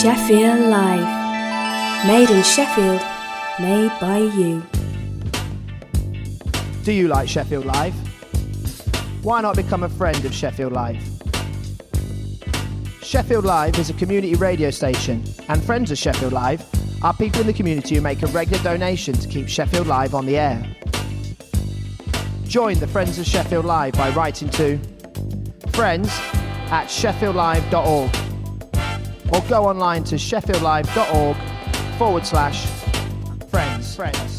Sheffield Live. Made in Sheffield, made by you. Do you like Sheffield Live? Why not become a friend of Sheffield Live? Sheffield Live is a community radio station, and friends of Sheffield Live are people in the community who make a regular donation to keep Sheffield Live on the air. Join the Friends of Sheffield Live by writing to friends@sheffieldlive.org or go online to sheffieldlive.org/friends.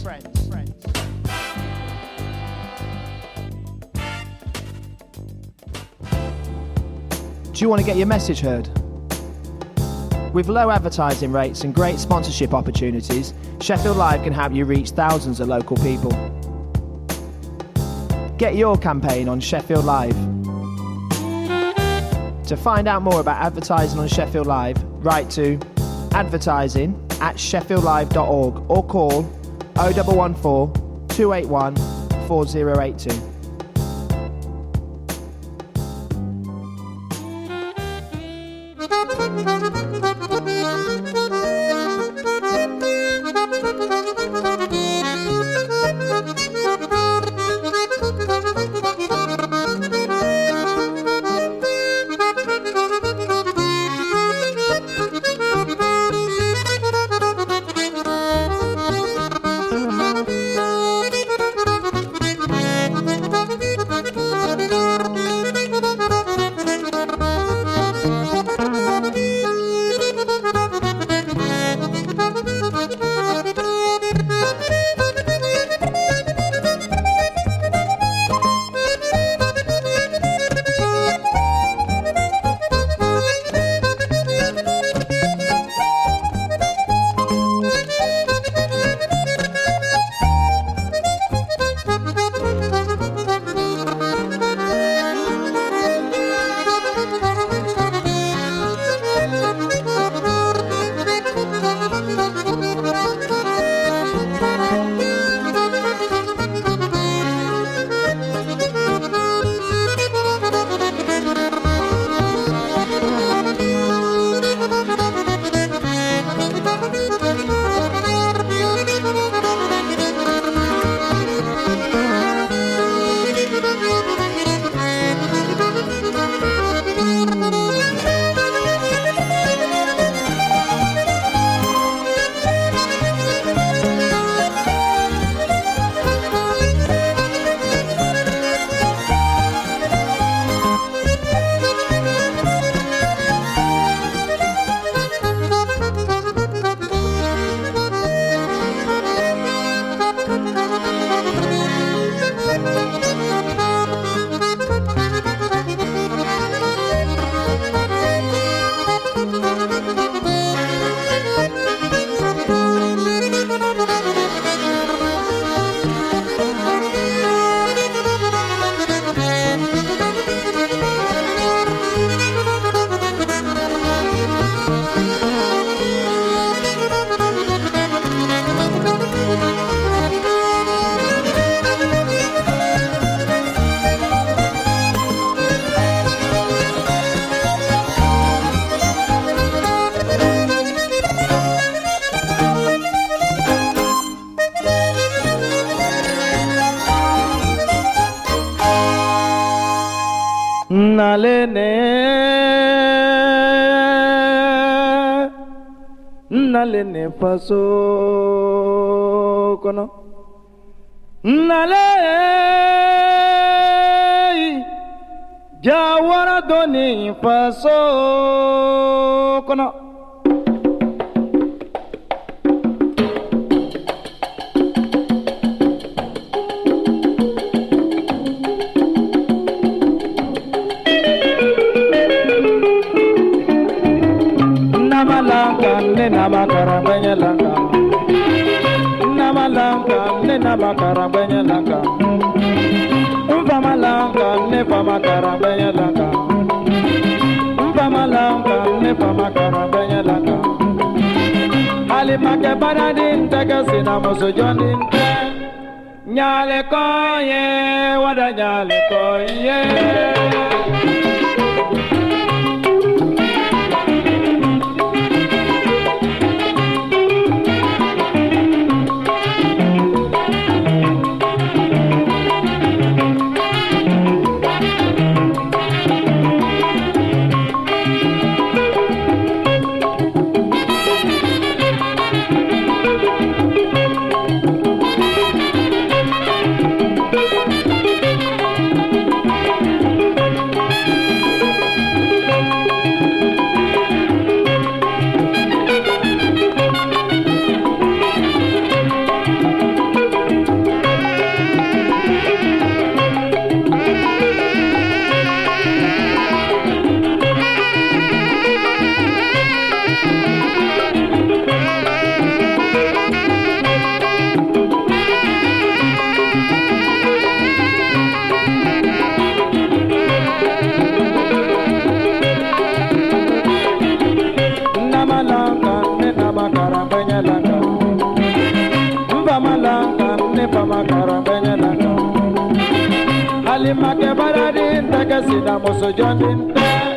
Do you want to get your message heard? With low advertising rates and great sponsorship opportunities, Sheffield Live can help you reach thousands of local people. Get your campaign on Sheffield Live. To find out more about advertising on Sheffield Live, write to advertising@sheffieldlive.org or call 0114 281 4082. Nalene faso kono nale jawara doni faso kono Namakarabanya langa Namalanga ne namakarabanya langa Umpamalanga ne pamakarabanya langa Umpamalanga ne pamakarabanya langa Ali make banadin taka sina moso jonin Nyale koye wada nyale koye make baradin take sina moso jonin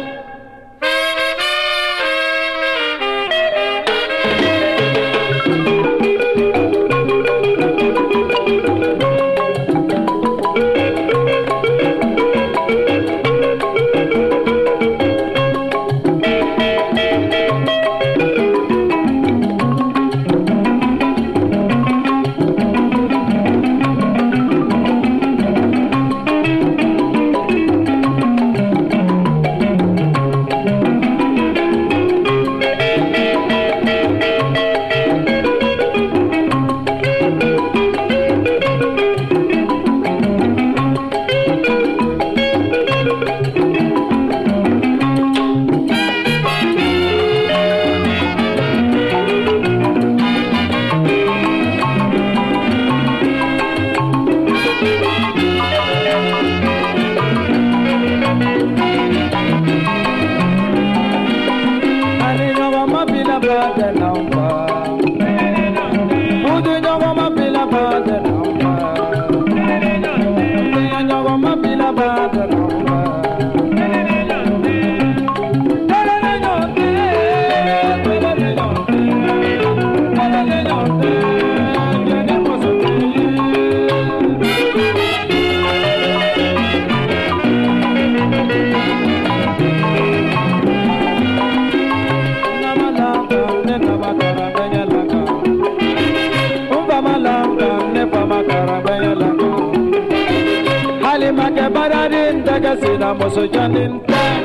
make baradin take sina moso jonin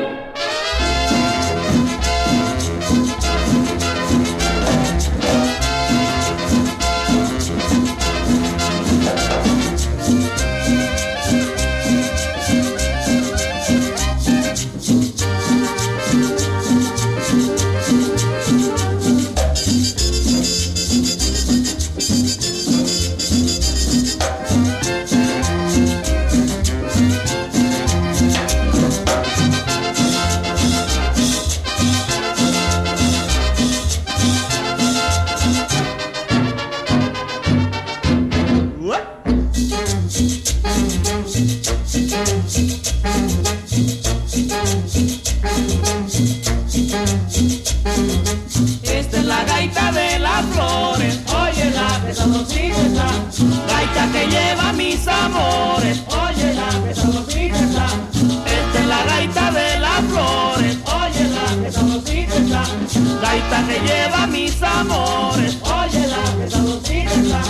Esta es la gaita de las flores, óyela que sabrosita está, gaita que lleva mis amores, óyela que sabrosita está. Esta es la gaita de las flores, óyela que sabrosita está, gaita que lleva mis amores, óyela que sabrosita está.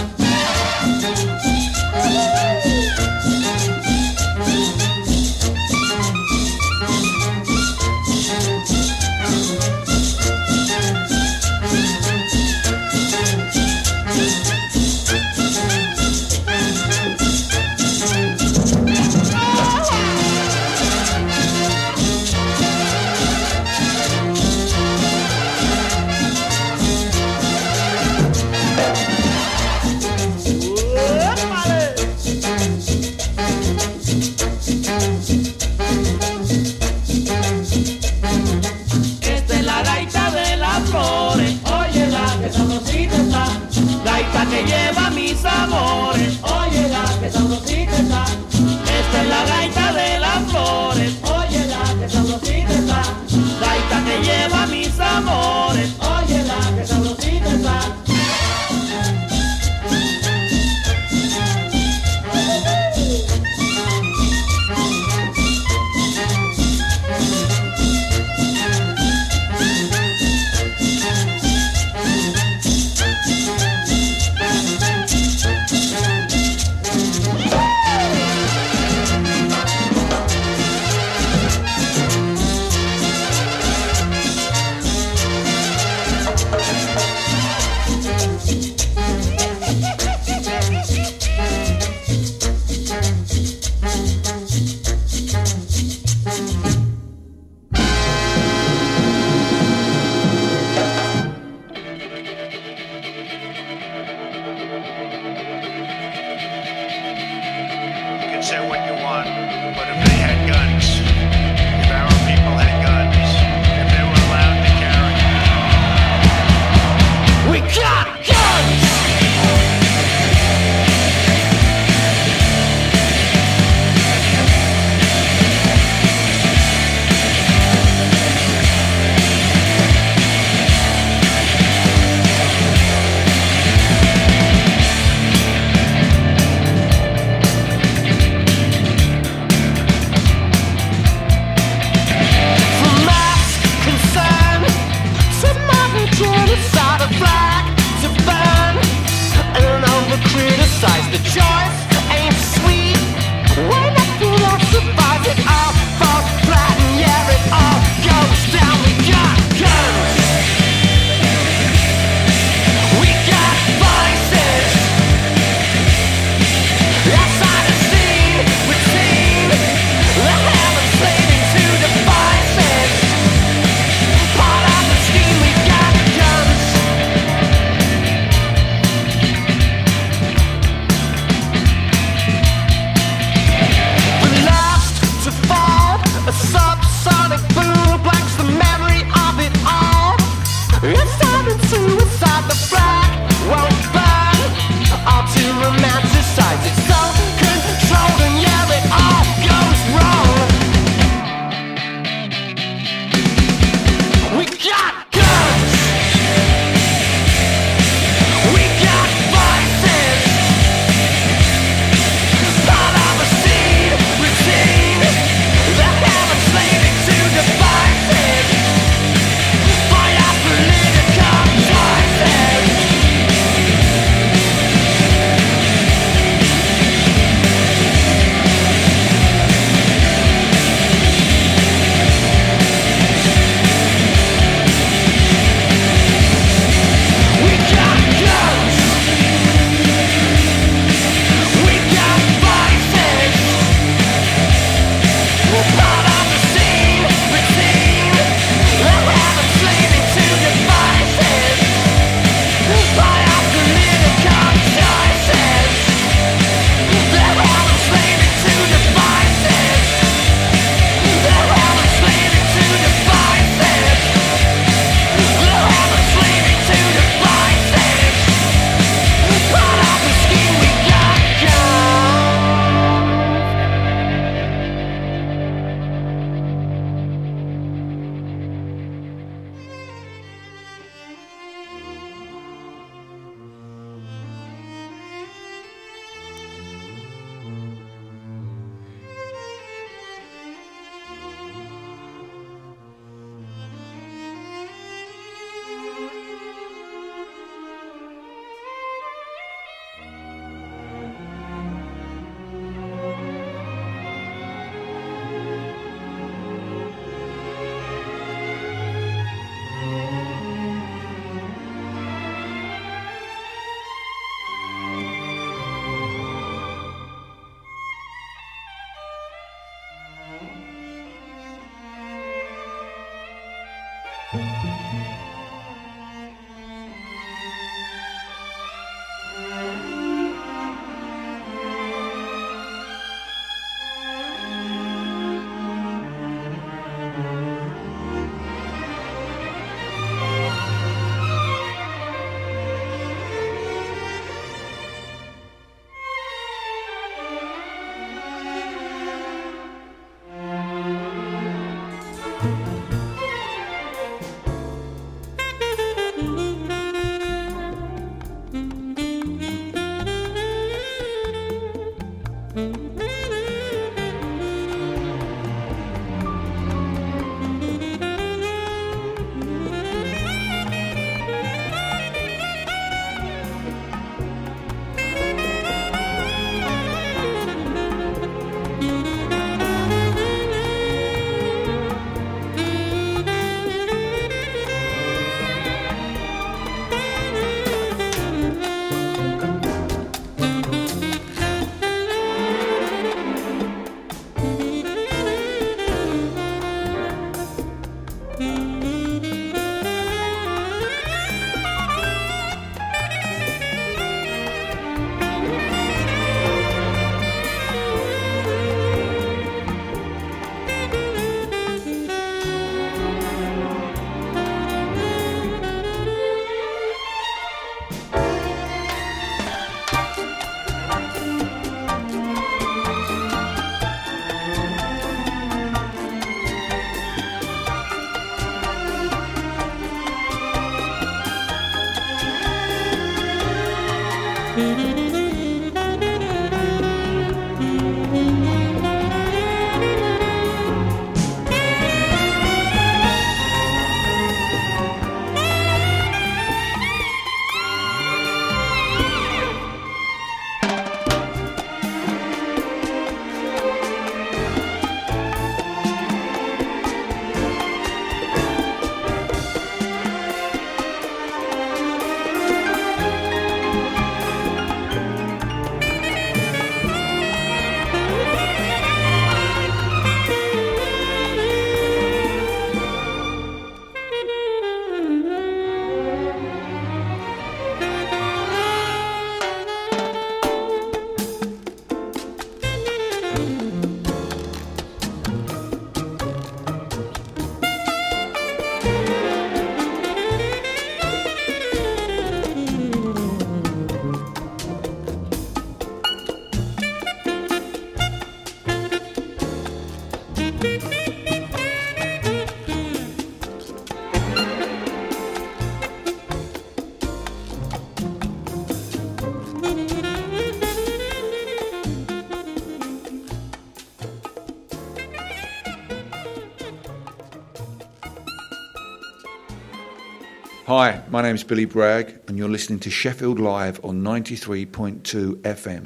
Hi, my name's Billy Bragg, and you're listening to Sheffield Live on 93.2 FM.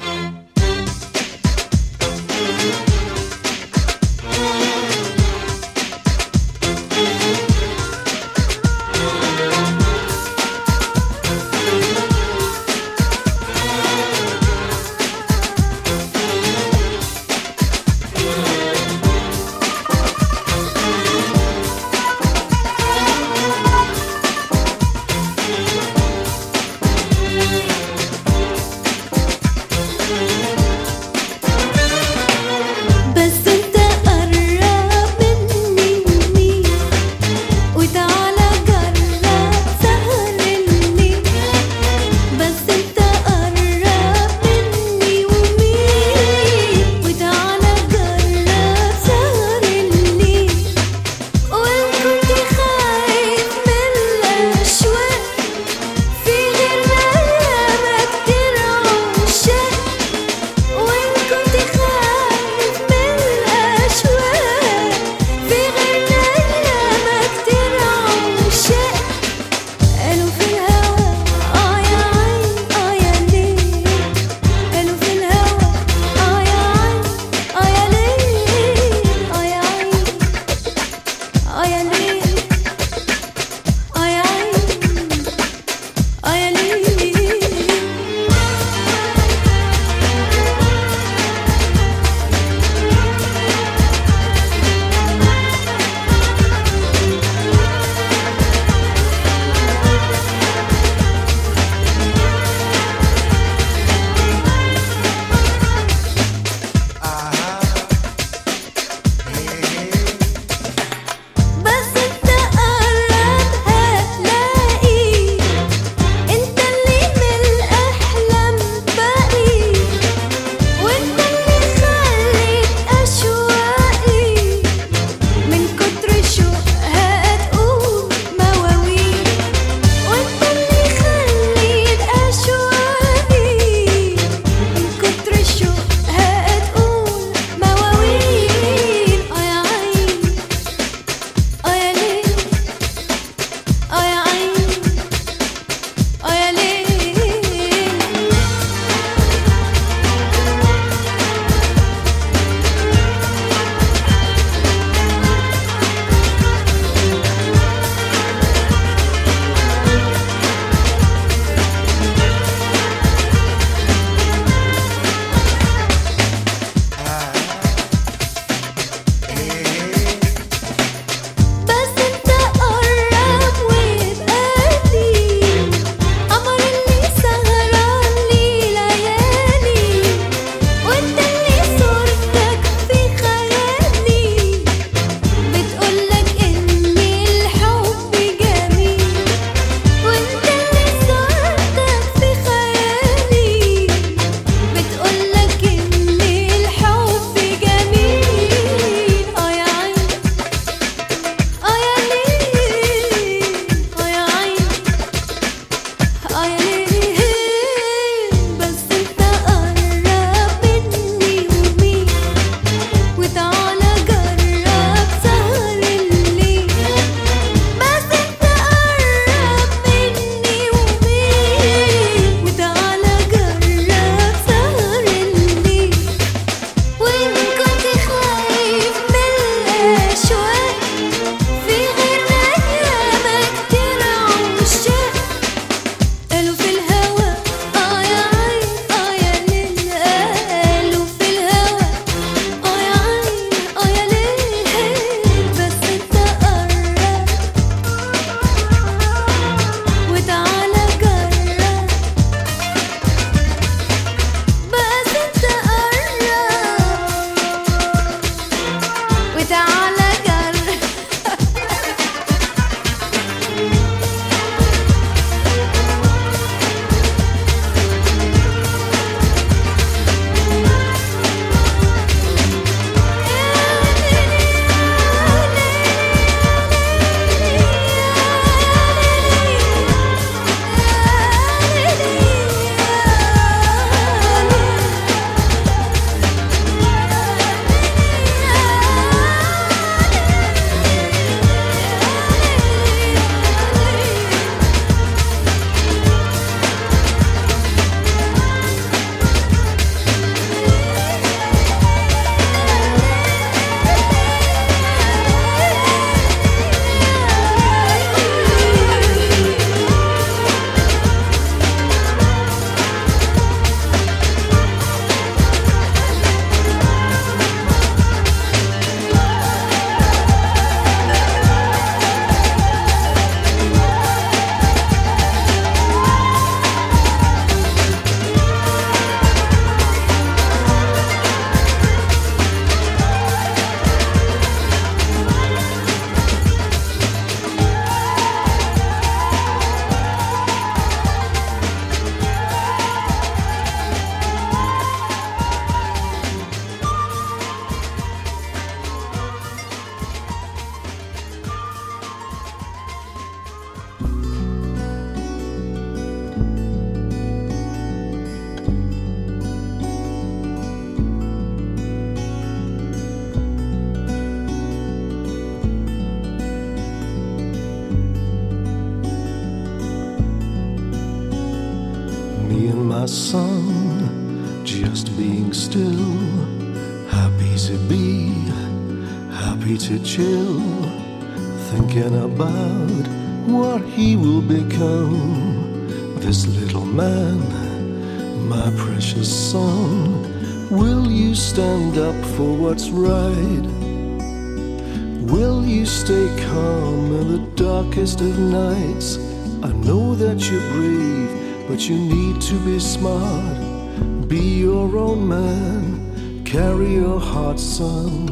me and my son, just being still, happy to be, happy to chill, thinking about what he will become. This little man, my precious son, will you stand up for what's right? Will you stay calm in the darkest of nights? I know that you're brave, but you need to be smart. Be your own man, carry your heart, son,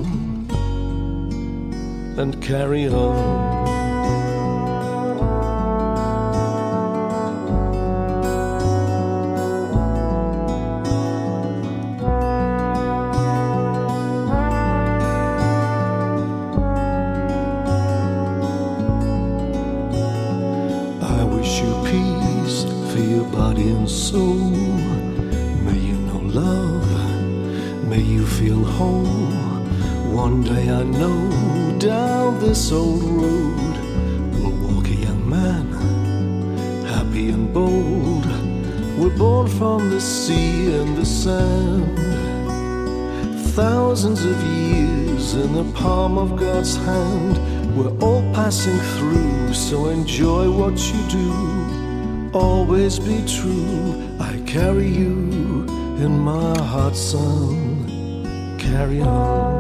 and carry on. Body and soul, may you know love, may you feel whole. One day I know down this old road will walk a young man, happy and bold. We're born from the sea and the sand, thousands of years in the palm of God's hand. We're all passing through, so enjoy what you do. Always be true, I carry you in my heart, son, carry on.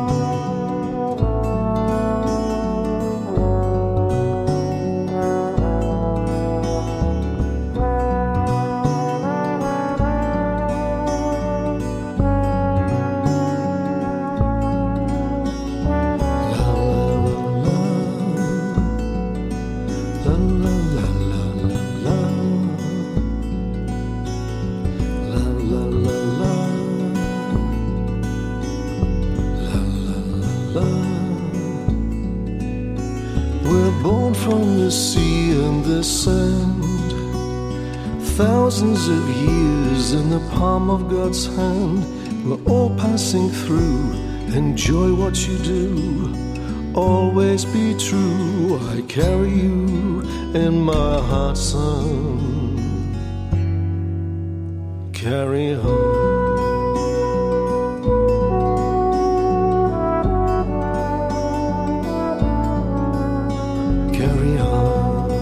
We're born from the sea and the sand, thousands of years in the palm of God's hand. We're all passing through, enjoy what you do, always be true. I carry you in my heart, son, carry on. Carry on.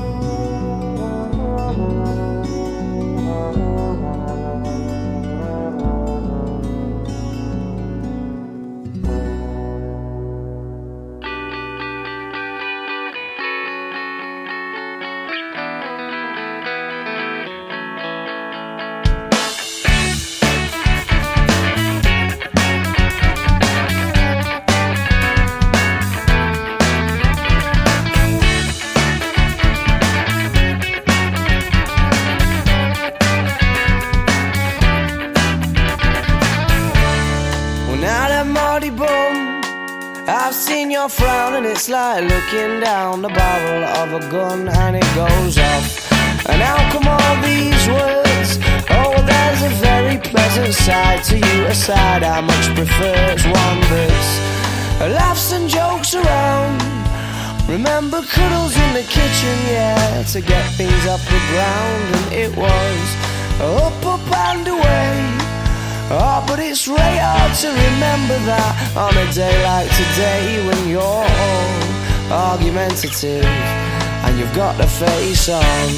I've seen your frown and it's like looking down the barrel of a gun and it goes off. And how come all these words? Oh, there's a very pleasant side to you, a side I much prefer. It's one that's laughs and jokes around. Remember cuddles in the kitchen, yeah, to get things off the ground. And it was up, up and away. Oh, but it's really hard to remember that on a day like today when you're all argumentative and you've got the face on.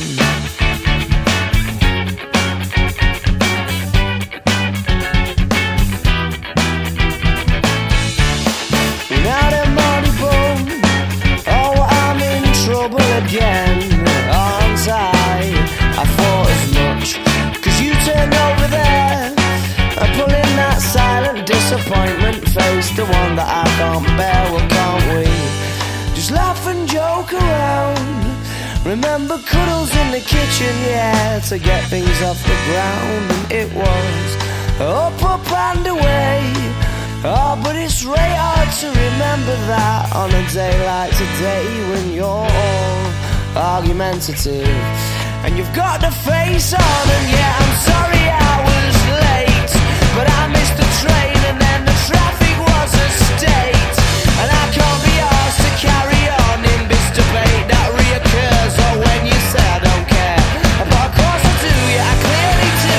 Now the money boom, oh, I'm in trouble again, aren't I? I thought as much, 'cause you turned over there pulling that silent disappointment face, the one that I can't bear. Well, can't we just laugh and joke around? Remember cuddles in the kitchen, yeah, to get things off the ground. And it was up, up and away. Oh, but it's really hard to remember that on a day like today when you're all argumentative and you've got the face on. And yeah, I'm sorry I was late, but I missed the train and then the traffic was a state. And I can't be asked to carry on in this debate that reoccurs. Or when you say I don't care, but of course I do, yeah, I clearly do.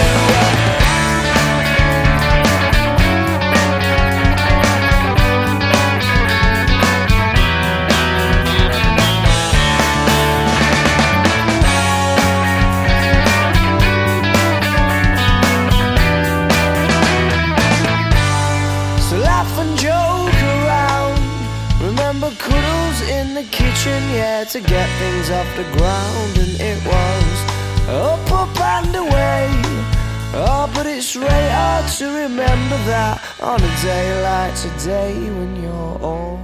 to get things off the ground, and it was up and away. Oh, but it's really hard to remember that on a day like today when you're all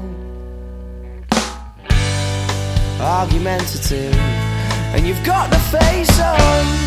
argumentative and you've got the face on.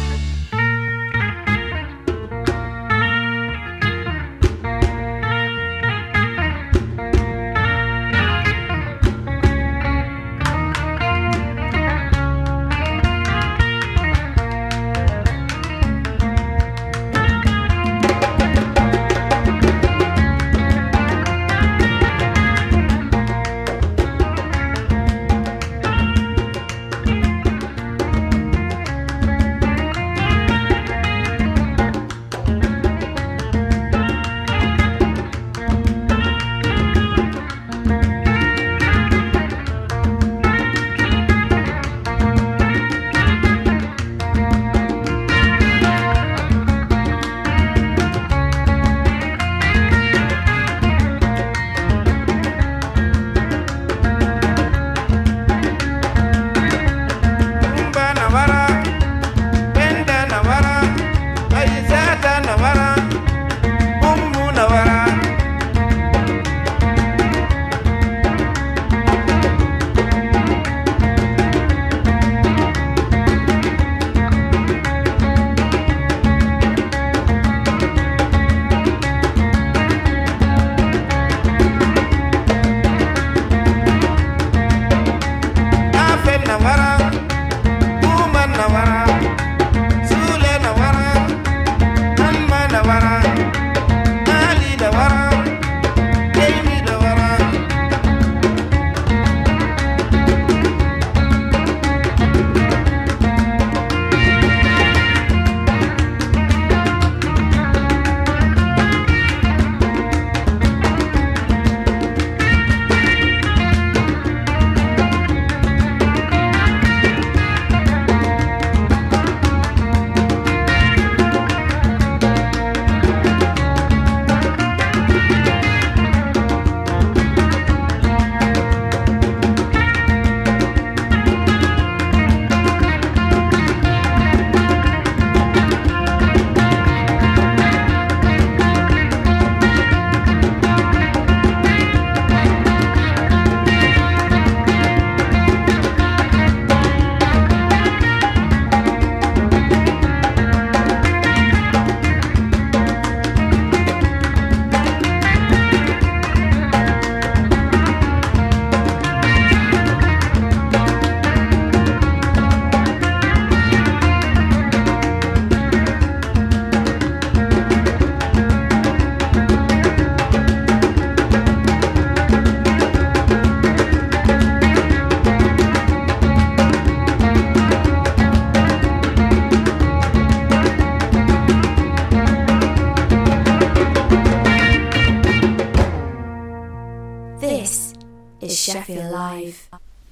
Sheffield Live.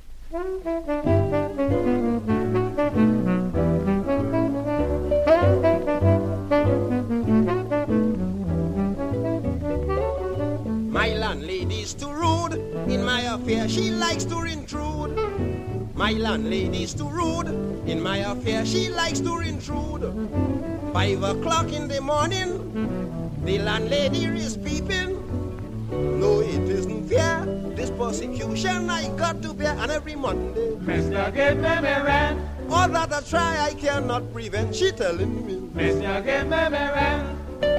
My landlady's too rude, in my affair she likes to intrude. My landlady's too rude, in my affair she likes to intrude. 5 o'clock in the morning, the landlady is peeping. No, it isn't fair, this persecution I got to bear. And every Monday, Mister, give me my rent. All that I try I cannot prevent, she telling me, Mister, give me my rent.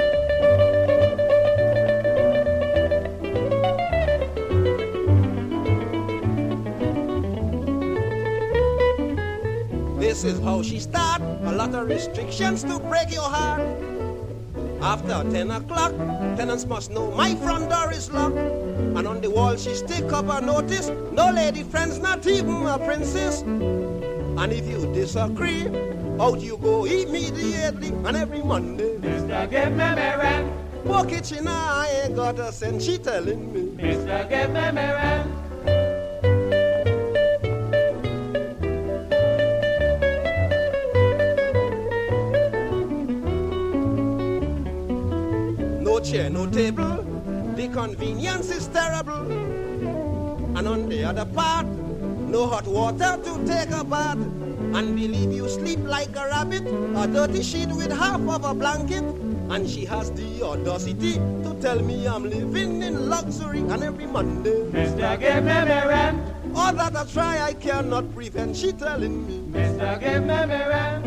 This is how she start, a lot of restrictions to break your heart. After 10 o'clock, tenants must know my front door is locked. And on the wall she stick up a notice, no lady friends, not even a princess. And if you disagree, out you go immediately. And every Monday, Mister, give me my rent. Poor kitchen, I ain't got a cent, she telling me, Mister, give me my rent. no chair, no table, the convenience is terrible. And on the other part, no hot water to take a bath, and believe you sleep like a rabbit, a dirty sheet with half of a blanket. And she has the audacity to tell me I'm living in luxury, and every Monday, Mister, give me my rent. all that I try I cannot prevent, she telling me, Mister, give me my rent.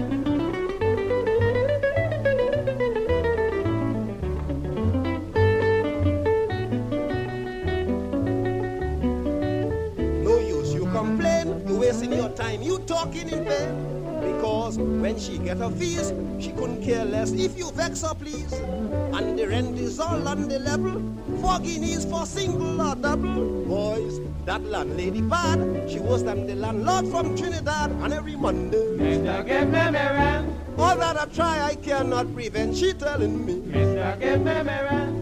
no use you complain, you wasting your time, you talking in vain. Because when she get her fees, she couldn't care less if you vex her, please. And the rent is all on the level, 4 guineas for single or double. Boys, that landlady bad, she worse than the landlord from Trinidad. And every Monday, Mister, give me my rent. all that I try I cannot prevent, she telling me, Mister, give me my rent.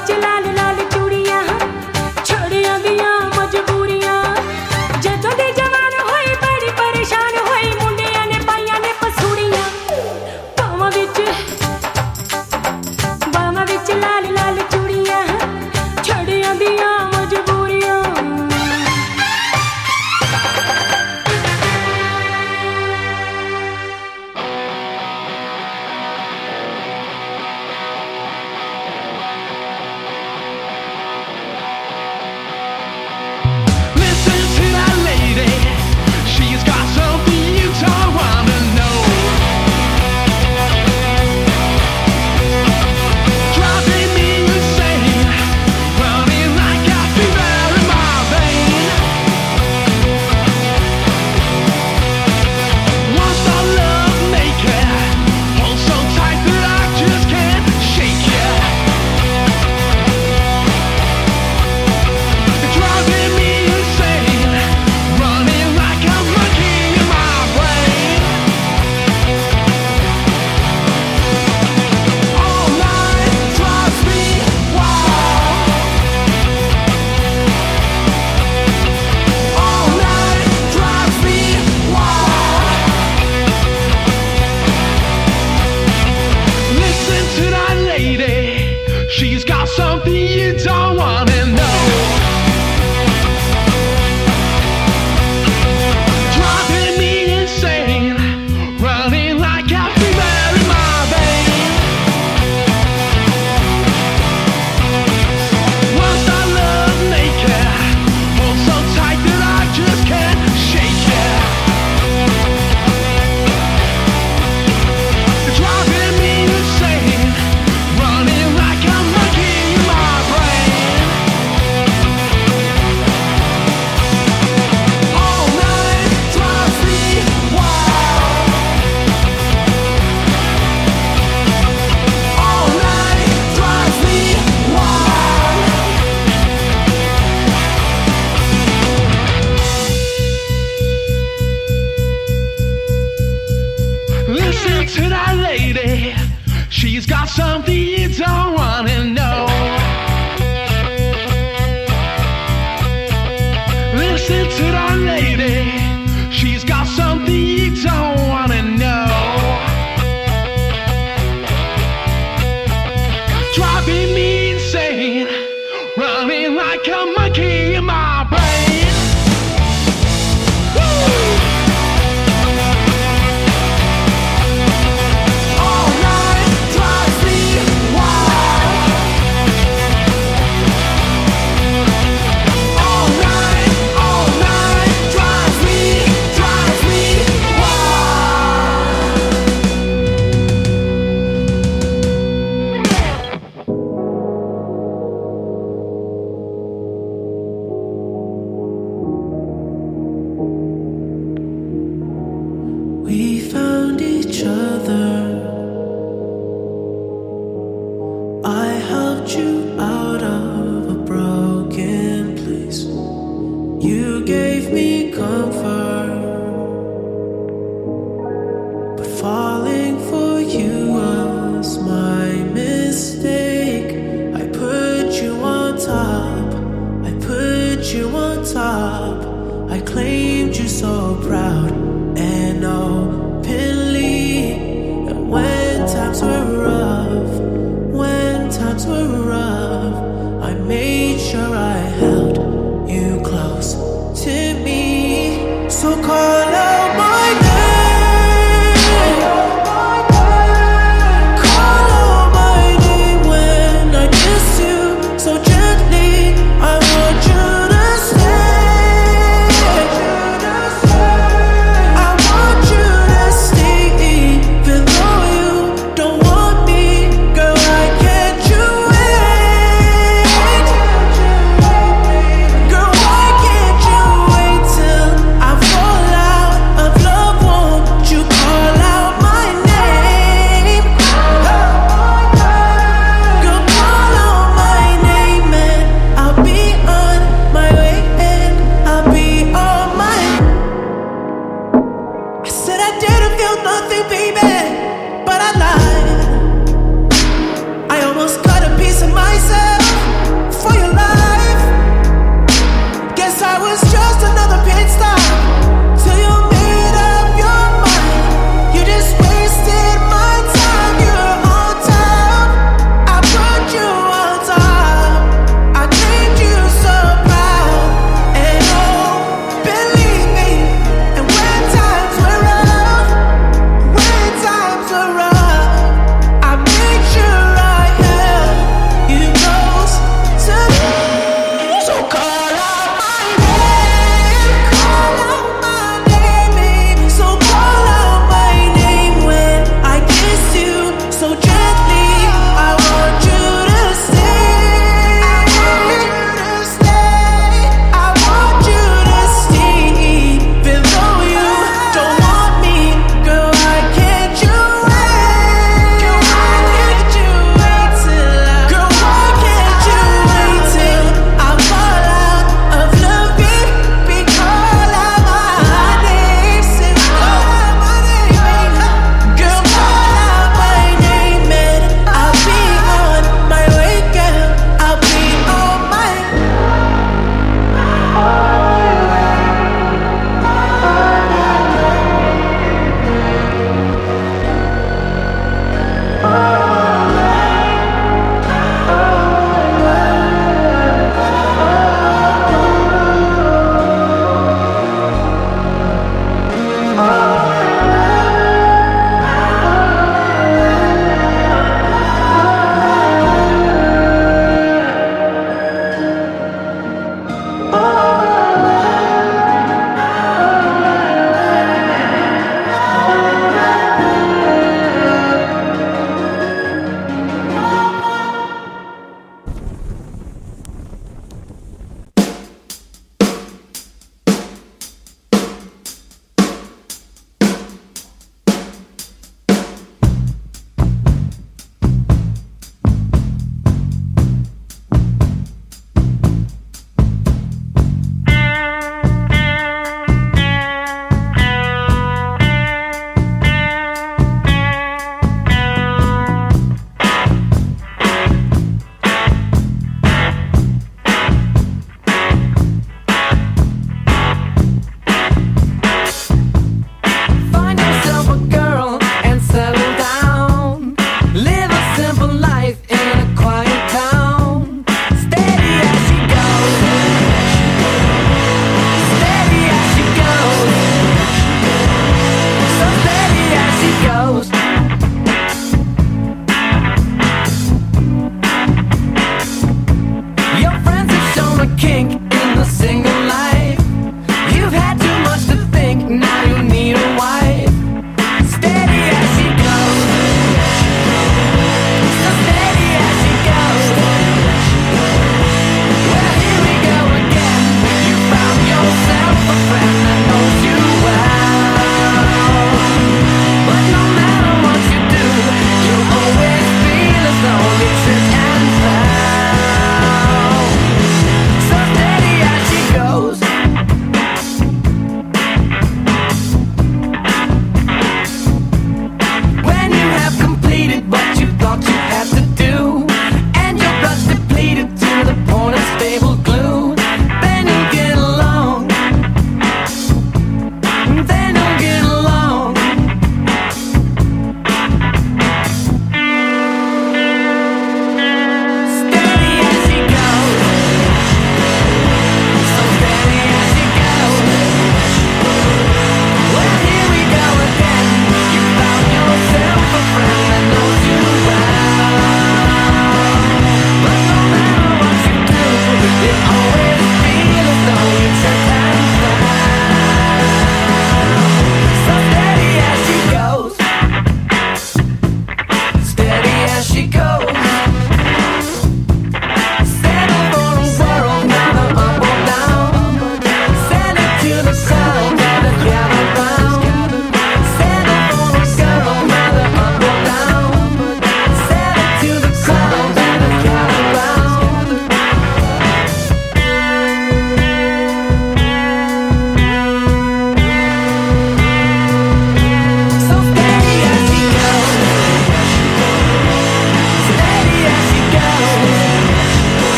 Till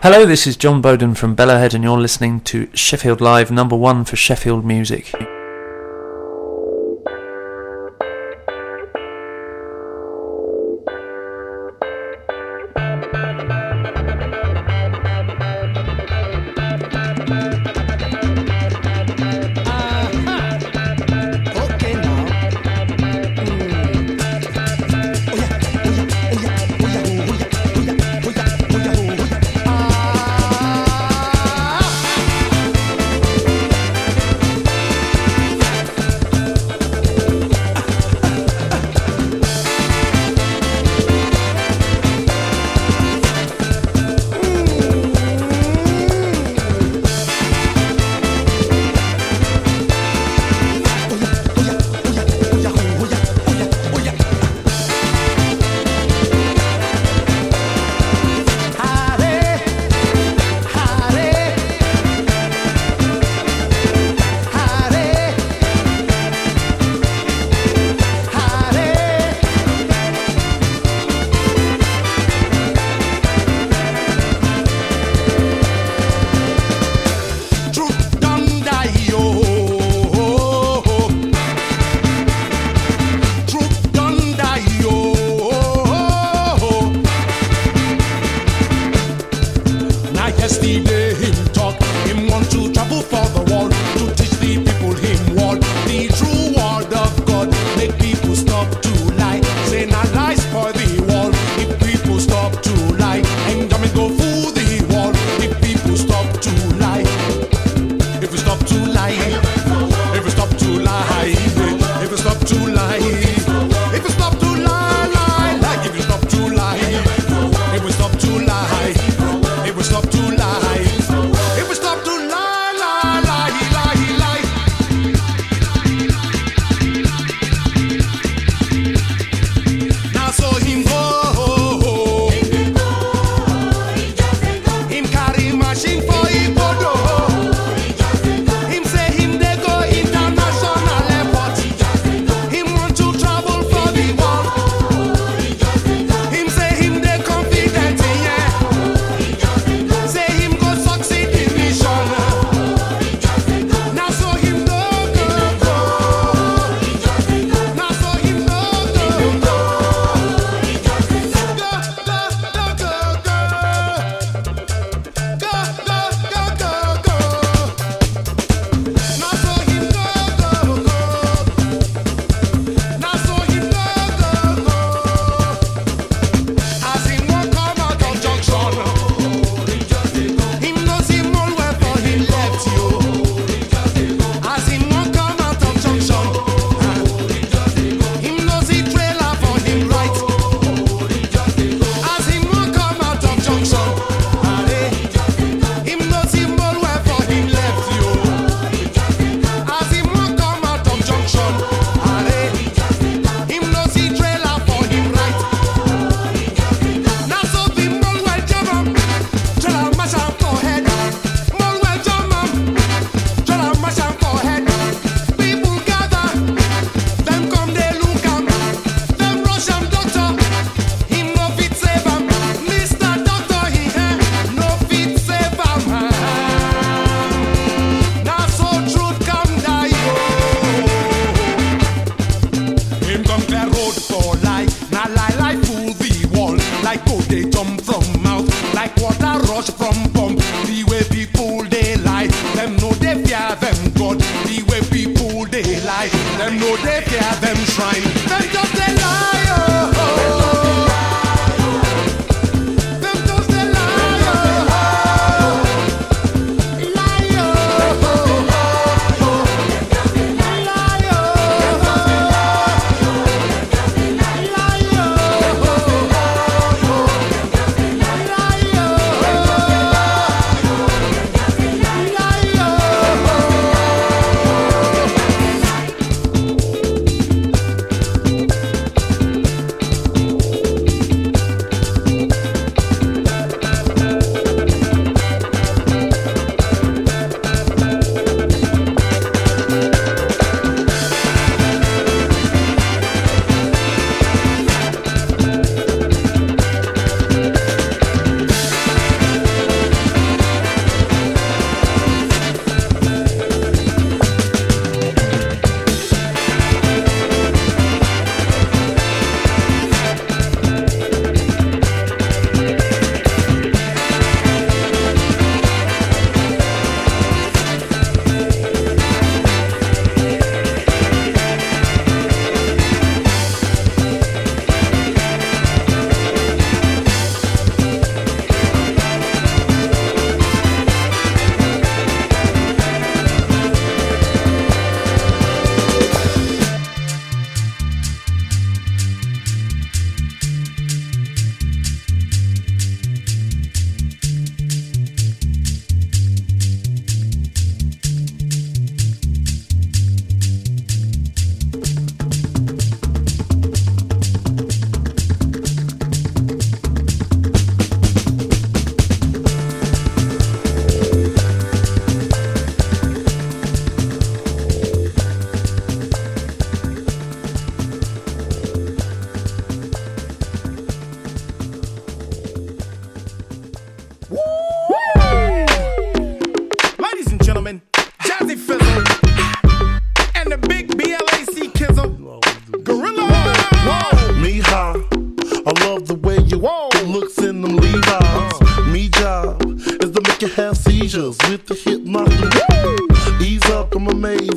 Hello, this is John Bowden from Bellowhead and you're listening to Sheffield Live, number 1 for Sheffield music.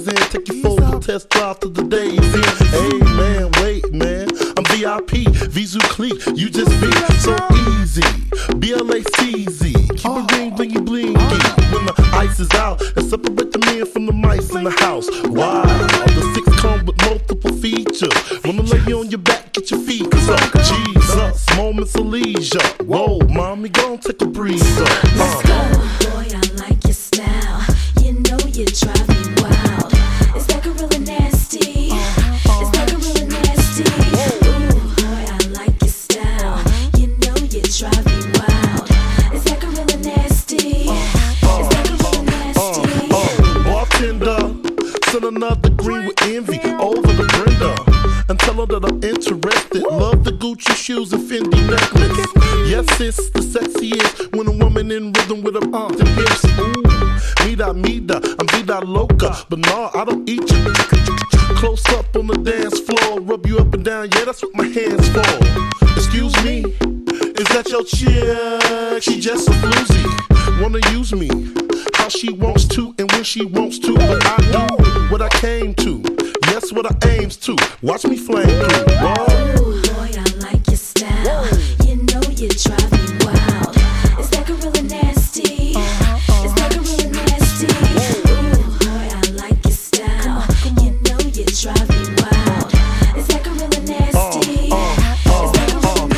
in, take you for a test drive to the days in. Hey man, wait man, I'm VIP, Visu clique, you just be so easy. BLACZ, keep it ring, blingy blingy. When the ice is out, and separate the men from the mice in the house. Wow, the six come with multiple features. Wanna lay you on your back, get your feet up. Jesus, moments of leisure. Whoa, mommy, gon' take a breather. Let's go, boy, I like your style. You know you drive me wild. It's like a really nasty. It's like a really nasty. Ooh, boy, I like your style. You know you drive me wild. It's like a really nasty. It's like a really nasty. Bartender, send another green with envy over the Brenda. And tell her that I'm interested. Love the Gucci shoes and Fendi necklace. Yes, it's the sexiest when a woman in rhythm with her arms and hips. Ooh, mira, I'm vida loca. But nah, I don't eat you. Close up on the dance floor, rub you up and down. Yeah, that's what my hands for. Excuse me, is that your chick? She just a floozy. Wanna use me how she wants to and when she wants to. But I do what I came to. Yes, what I aims to. Watch me flame through. Ooh, boy, I like your style. You know you drive me wild. It's like a really nasty. It's like a really nasty. Ooh, boy, I like your style. You know you drive me wild. It's like a really nasty. It's like a really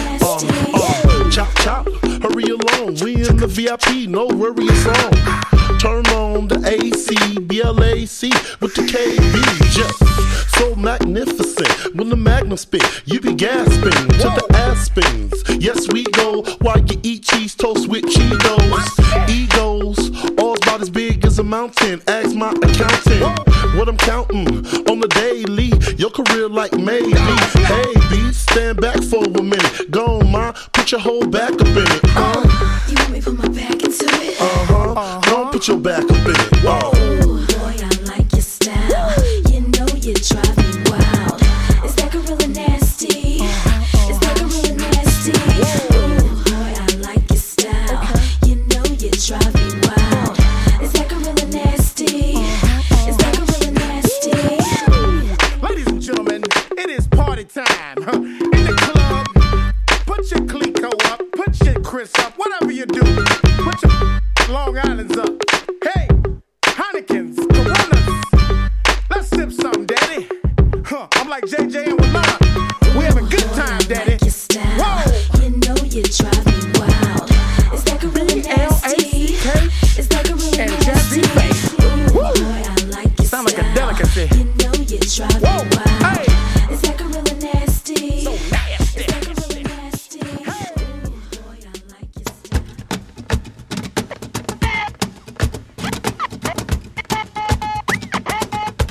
nasty. Chop, chop, hurry along. We in the VIP, no worry, it's on. Turn on the AC, BLAC with the KB. Just so magnificent. When the magnum spit, you be gasping to the aspens. Yes, we go while you eat cheese toast with Cheetos. Egos, all's about as big as a mountain. Ask my accountant what I'm counting on the daily. Your career like maybe. Hey, B, stand back for a minute. Go on, ma, put your whole back up in it. You want me to put my back into it? Don't put your back up in it. Whoa. Ooh, boy, I like your style. You know you drive me wild. It's like a really nasty. It's like a really nasty. Ooh, boy, I like your style. You know you drive me wild. It's like a really nasty. It's like a really nasty. Ladies and gentlemen, it is party time. In the club, put your Clico up, put your Chris up, whatever you do. Put your Long Island's up. Hey, Heineken's, Coronas. Let's sip something, daddy. I'm like JJ and Walana. We have a good time, daddy. Whoa. You know you drive me wild. It's like a really nasty. It's like a really and nasty. Ooh, boy, I like your sound like a delicacy. You know you drive me wild.